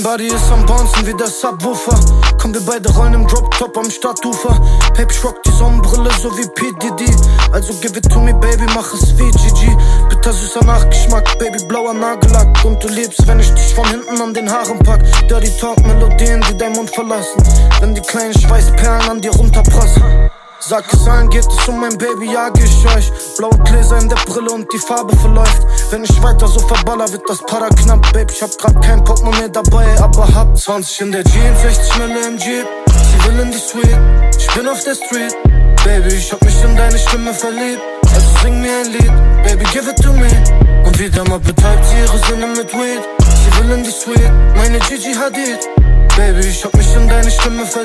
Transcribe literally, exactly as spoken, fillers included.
Body ist am Bouncen wie der Subwoofer. Komm, wir beide rollen im Drop-Top am Stadtufer. Baby, ich rock die Sonnenbrille so wie P. Diddy. Also give it to me, Baby, mach es wie G G. Bitter süßer Nachgeschmack, Baby, blauer Nagellack. Und du liebst, wenn ich dich von hinten an den Haaren pack. Dirty Talk, Melodien, die dein Mund verlassen. Wenn die kleinen Schweißperlen an dir runterprassen. Sag es allen, geht es um mein Baby, jag ich euch. Blaue Gläser in der Brille und die Farbe verläuft. Wenn ich weiter so verballer, wird das Para knapp, Babe. Ich hab grad kein Portemonnaie dabei, aber hab zwanzig in der Jeans, sechzig Mille im Jeep. Sie will in die Suite, ich bin auf der Street. Baby, ich hab mich in deine Stimme verliebt. Also sing mir ein Lied, Baby, give it to me. Und wieder mal betäubt sie ihre Sinne mit Weed. Sie will in die Suite, meine Gigi Hadid. Baby, ich hab mich in deine Stimme verliebt.